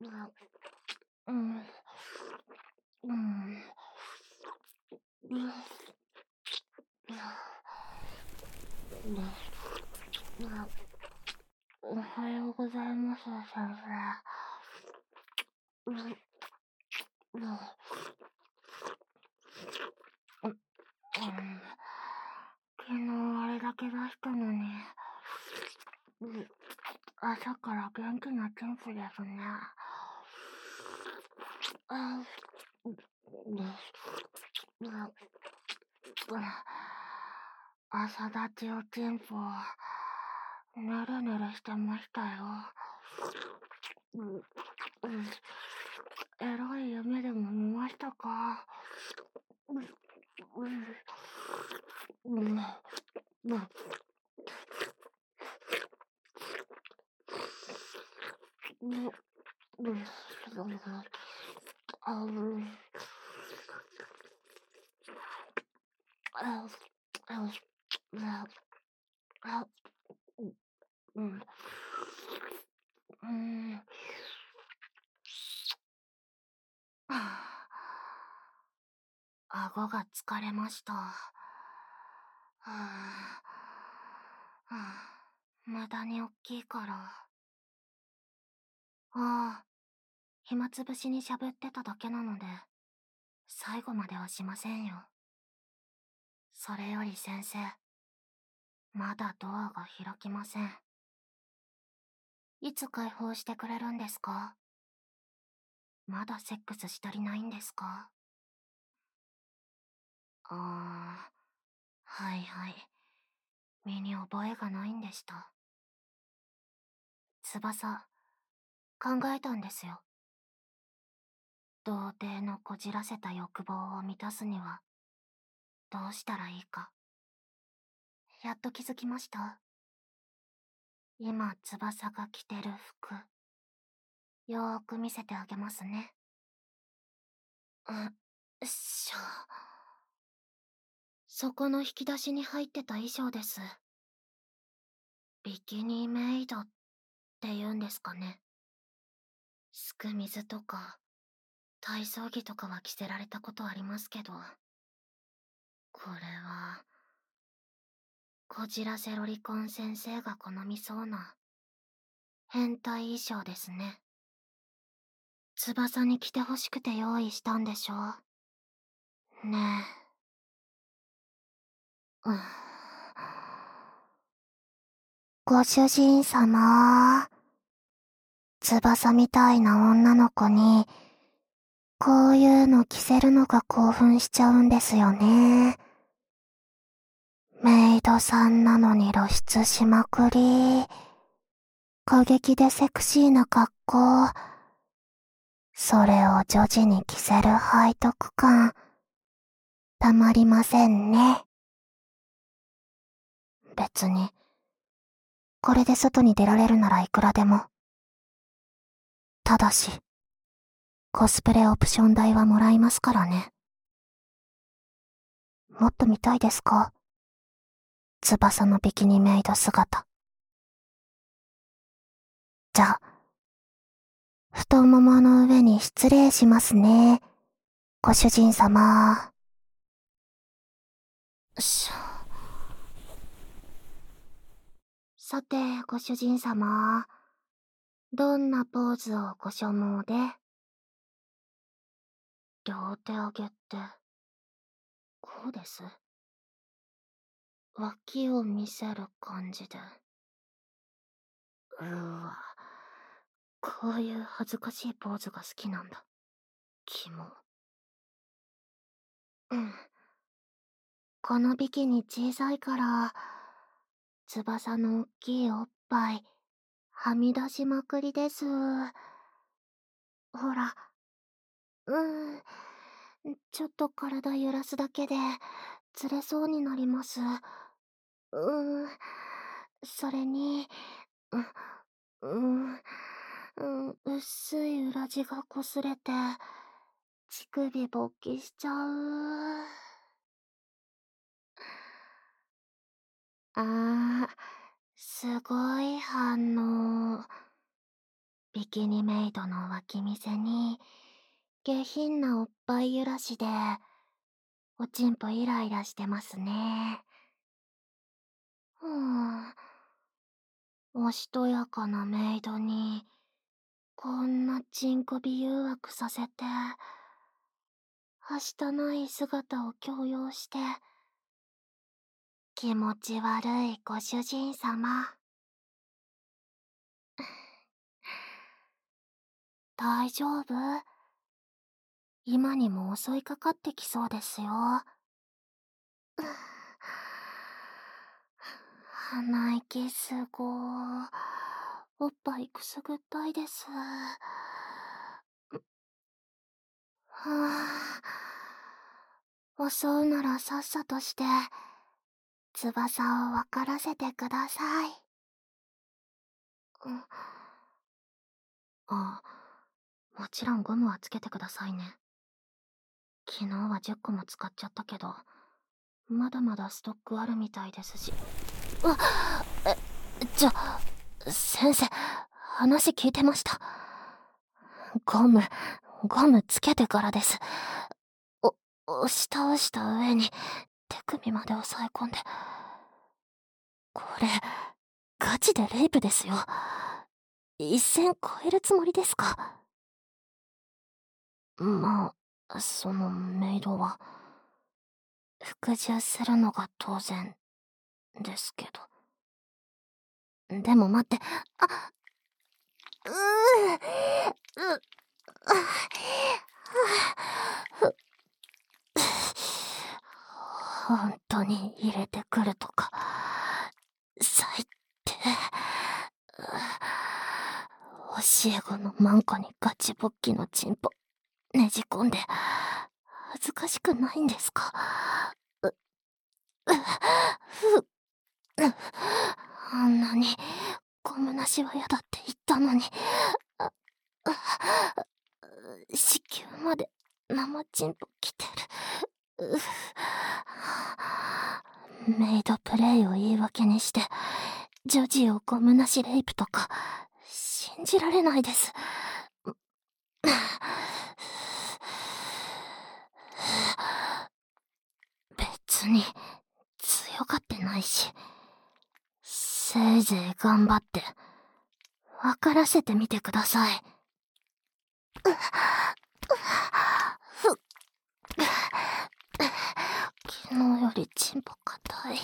うん、うん、おはようございます、先生。昨日あれだけ出したのに、朝から元気な天気ですね。朝立ちおちんぽ、ぬるぬるしてましたよ。エロい夢でも見ましたか？顎が疲れました。無駄におっきいから。暇つぶしに喋ってただけなので、最後まではしませんよ。それより先生、まだドアが開きません。いつ解放してくれるんですか？まだセックスし足りないんですか？はいはい。身に覚えがないんでした。翼、考えたんですよ。童貞のこじらせた欲望を満たすには、どうしたらいいか。やっと気づきました。今、翼が着てる服、よーく見せてあげますね。そこの引き出しに入ってた衣装です。ビキニメイドって言うんですかね。すく水とか、体操着とかは着せられたことありますけど、これは、こじらせロリコン先生が好みそうな、変態衣装ですね。翼に着てほしくて用意したんでしょ？ねえ。ご主人様。翼みたいな女の子に、こういうの着せるのが興奮しちゃうんですよね。メイドさんなのに露出しまくり。過激でセクシーな格好。それを女児に着せる背徳感。たまりませんね。別に、これで外に出られるならいくらでも。ただし、コスプレオプション代はもらいますからね。もっと見たいですか？翼のビキニメイド姿。じゃあ、太ももの上に失礼しますね。ご主人様。さて、ご主人様。どんなポーズをご所望で？両手上げて、こうです。脇を見せる感じで。わ。こういう恥ずかしいポーズが好きなんだ。キモ。このビキニ小さいから、翼のおっきいおっぱい、はみ出しまくりです。ほら。ちょっと体揺らすだけで、釣れそうになります。それに、薄い裏地が擦れて、乳首勃起しちゃう。すごい反応。ビビキニメイドの脇見せに、下品なおっぱい揺らしで、おちんぽイライラしてますね。おしとやかなメイドに、こんなチンコビ誘惑させて、はしたない姿を強要して、気持ち悪いご主人様。大丈夫？今にも襲いかかってきそうですよ。鼻息すごー。おっぱいくすぐったいです。はぁ。襲うならさっさとして、翼を分からせてください。あ、もちろんゴムはつけてくださいね。昨日は10個も使っちゃったけど、まだまだストックあるみたいですし。先生、話聞いてました。ゴムつけてからです。押した上に手首まで押さえ込んで。これ、ガチでレイプですよ。一線超えるつもりですか？まあ、そのメイドは、服従するのが当然ですけど。でも待って、うーう、本当に入れてくるとか、最低。教え子のマンコにガチボッキのチンポねじ込んで、恥ずかしくないんですか？あんなにゴムなしは嫌だって言ったのに、子宮まで生チンポ来てる。メイドプレイを言い訳にして、女児をゴムなしレイプとか、信じられないです。別に強がってないし、せいぜい頑張って分からせてみてください。昨日よりチンポ硬い。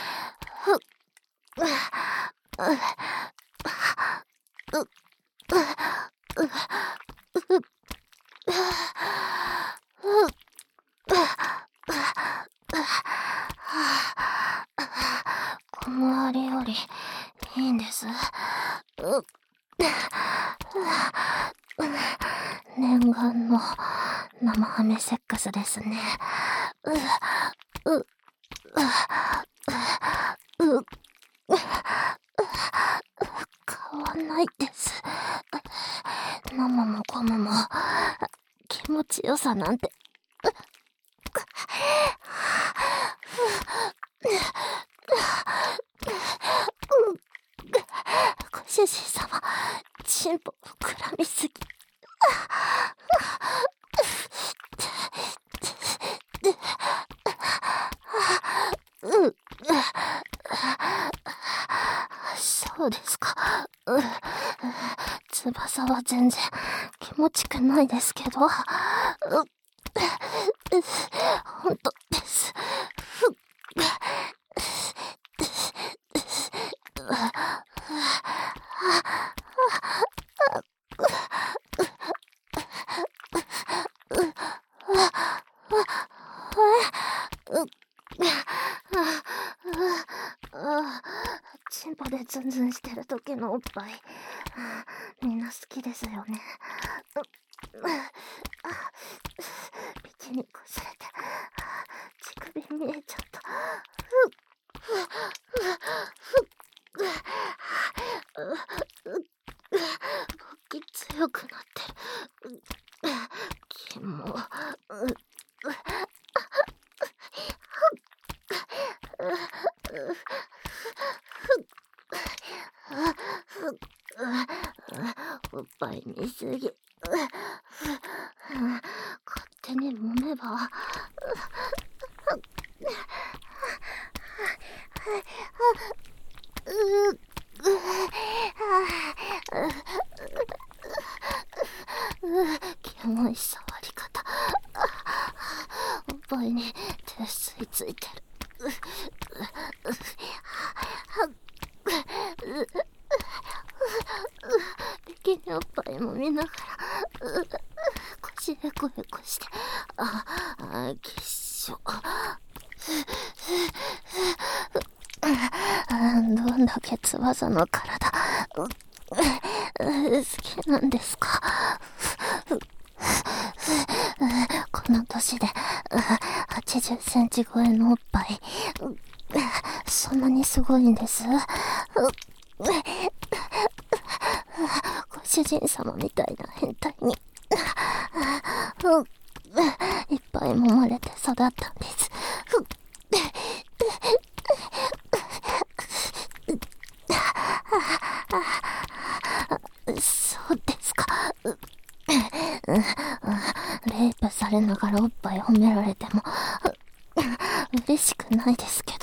小回りよりいいんです。念願の生ハメセックスですね。変わんないです。生もゴムも気持ちよさなんて。ご主人様、チンポ膨らみすぎ。そうですか。翼は全然気持ちくないですけど。ほんとです。チンポでズンズンしてる時のおっぱい、みんな好きですよね。ビキニこすれて乳首見えちゃった。勃起強くなってる。キモ。 おっぱい見すぎ。勝手に揉めば。キモい触り方。おっぱいに手吸いついてる。敵におっぱいも見ながら腰へこへこして、きっしょ。どんだけ翼の体好きなんですか。この年で80センチ超えのおっぱい、そんなにすごいんです。ご主人様みたいな変態にいっぱい揉まれて育ったんです。そうですか。レイプされながらおっぱい褒められても嬉しくないですけど。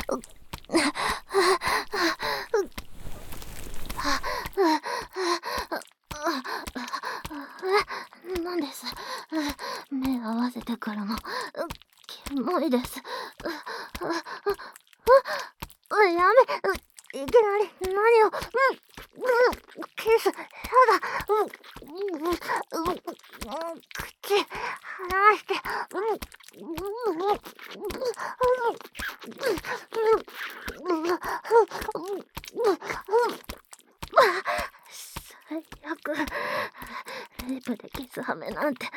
なんです。目合わせてからのキモいです。やめ、いきなり何を、キス、やだ、口、離して、最悪。レイプでキスハメなんて。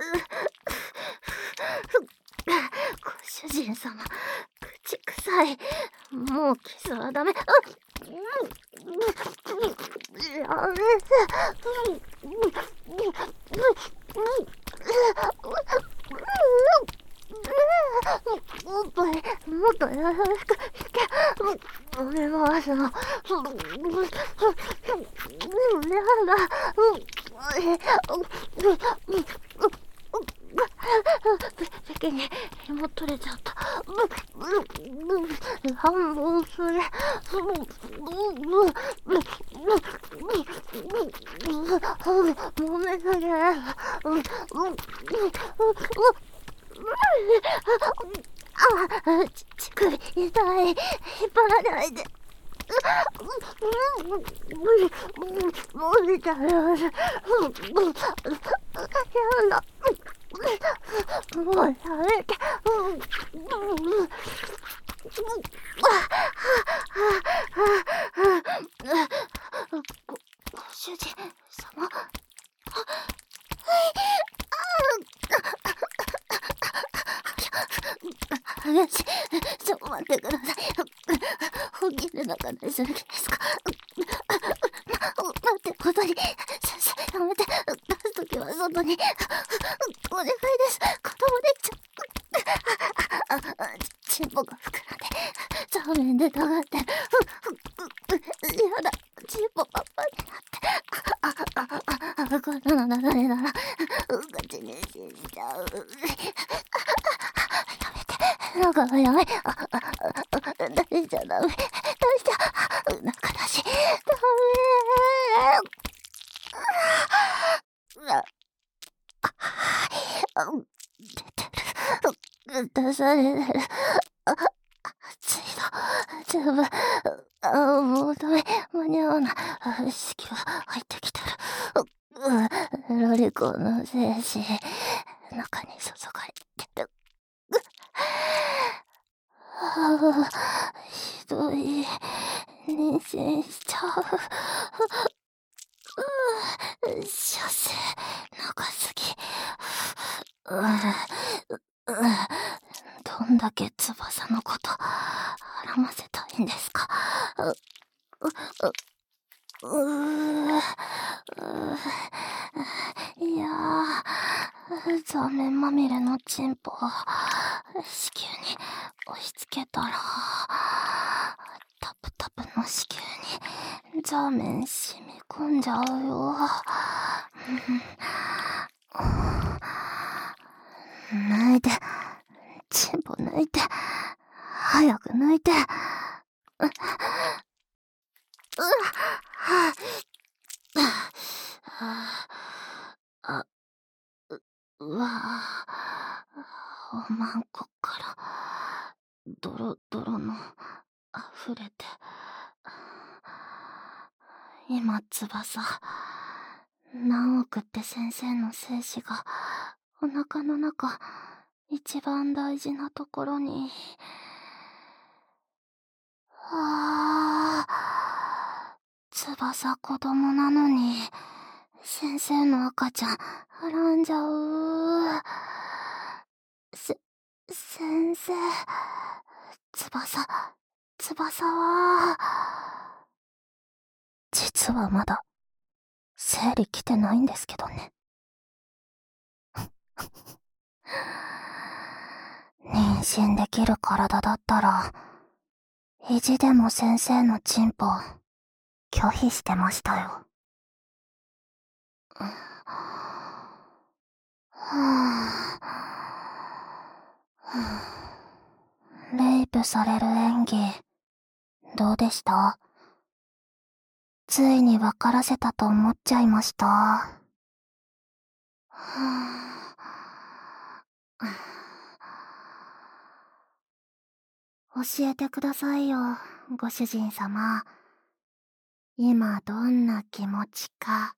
ご主人様、口臭い。もうキスはダメ。やめて。おっぱい、もっと優しく引け。揉め回すの。やだ。席に紐取れちゃった。反応する。揉めすぎ。乳首痛い。引っ張らないで。無理だよ。やだ。もうやめて。ご主人様。ちょっと待ってください。本気で中でする気ですか。待って、本当に。先生、やめて。出すときは外に。お願いです。子供できちゃう。チンポが膨らんで、正面で尖ってる。やだ、チンポパッパになって。こんなの流れなら、口にしちゃう。なんかやめ、出しちゃダメ、出しちゃ、中だし、ダメ。出てる、出されてる。熱いの、十分、もうダメ、間に合わない。意識が入ってきてる。ロリコンの精子、中に注がれてる。ひどい。妊娠しちゃう。射精長すぎ。どんだけ翼のこと絡ませたいんですか。いやー、残念まみれのチンポ子宮に押し付けたら、タプタプの子宮に座面染み込んじゃうよ。抜いて、チンポ抜いて、早く抜いて。うわぁ、おまんこから、ドロドロの、溢れて。今、翼、何億って先生の精子が、お腹の中、一番大事なところに。翼子供なのに、先生の赤ちゃん、はらんじゃう。先生、翼は、実はまだ、生理来てないんですけどね。妊娠できる体だったら、意地でも先生のチンポ、拒否してましたよ。レイプされる演技、どうでした？ついに分からせたと思っちゃいました。教えてくださいよ、ご主人様。今どんな気持ちか。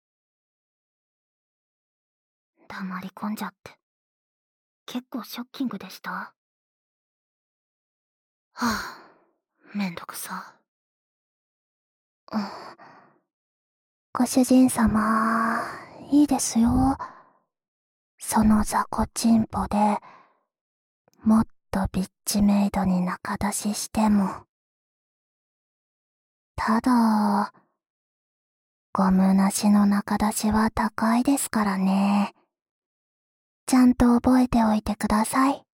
黙り込んじゃって。結構ショッキングでした。めんどくさ。ご主人様、いいですよ。その雑魚チンポで、もっとビッチメイドに仲出ししても。ただ、ゴムなしの仲出しは高いですからね。ちゃんと覚えておいてください。